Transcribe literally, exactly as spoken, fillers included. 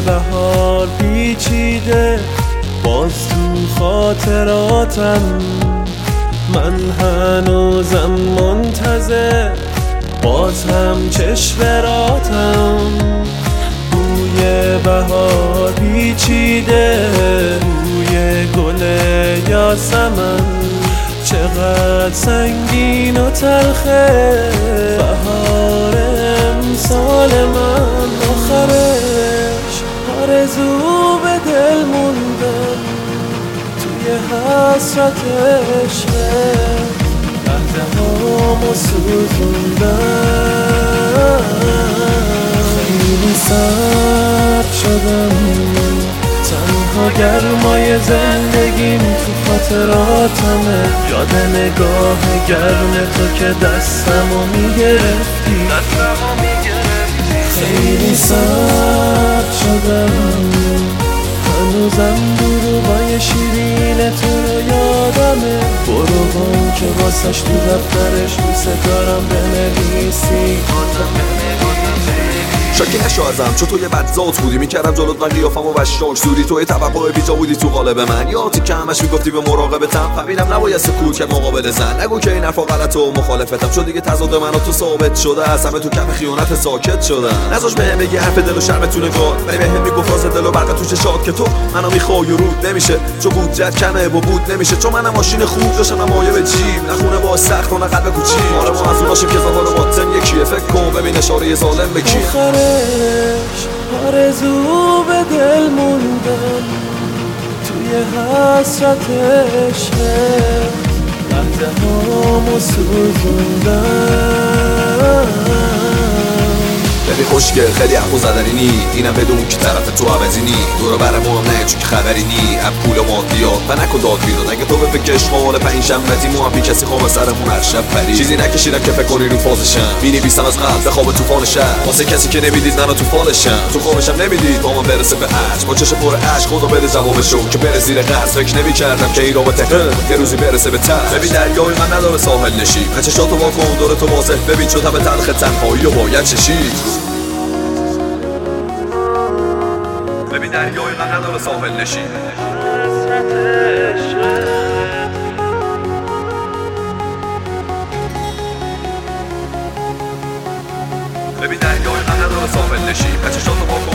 بهار پیچیده باز تو خاطراتم، من هنوزم منتظر باز هم چشم بوی بهار پیچیده بوی گل یاسمن، چقدر سنگین و تلخه بهار امسال من. آخرش آرزو به دل موندم توی حسرت عشقه، لحظه هامو سوزوندم. خیلی سرد شدم، تنها گرمای زندگیم تو خاطراتمه، یاد نگاه گرم تو که دستمو میگرفتی. خیلی سرد شدم، هنوزم دروغای شیرین تو رو یادمه، برو گم که واسش تو دفترش دوست دارم بنویسی. شاکی نشو ازم چون تو یه بدذات بودی، میکردم جلوت من قیافم و بشاش سوری، تو یه توقع بیجا بودی تو قالب من، یادی که همش میگفتی به مراقبتم، فهمیدم نباید سکوت کرد مقابل زن. نگو که این حرفا غلطه و مخالفتم، چون دیگه تضاد من و تو ثابت شده است، همه تو کف خیانت ساکت شدن. نذاش بهم بگی حرف دل و شرم تو نگات، ولی بهم میگفت راز دل و برق تو چشات که تو منو میخوای و رود نمیشه، چون بودجت کمه و بود نمیشه، چون منم ماشین خوب داشتم نمایه به جیب، نخونه با سخت و نه قلب کوچیک. آره ما از اوناشیم که زبان باطن یکیه، فکر کن ببین اشاره ظالم به کی. آرزو به دل موندم توی حسرت عشقه، لحظه هامو سوزوندم. ببین خوشگل خیلی حرفو زدنی نی، اینم بدون که طرف تو عوضی نی، دورو برم هم نه چون که خبری نی، اب پول و مادیات و نکن داد بیداد، اگه تو به فکرش خاله پنج شنبتی مو هم بی کسی خواب سرمون هر شب پری، چیزی نکشیدم که فکر کنی رو فازشم، مینویسم از قلب به خواب طوفان شهر، واسه کسی که نمیدید منو تو فالشم، تو خوابشم نمیدید با من برسه به عشق، با چشم پر عشق خدا بده جوابشو که بره زیر قرض، فکر نمی‌کردم که این رابطه یه روزی برسه به ته. ببین دریای من نداره ساحل نشی، چشاتو وا کن دور تو واضح ببین چه تب تلخ تنهایی و باید چشید. ببین دریای من نداره ساحل نشی، ببین دریای من نداره ساحل نشی، چشاتو با کن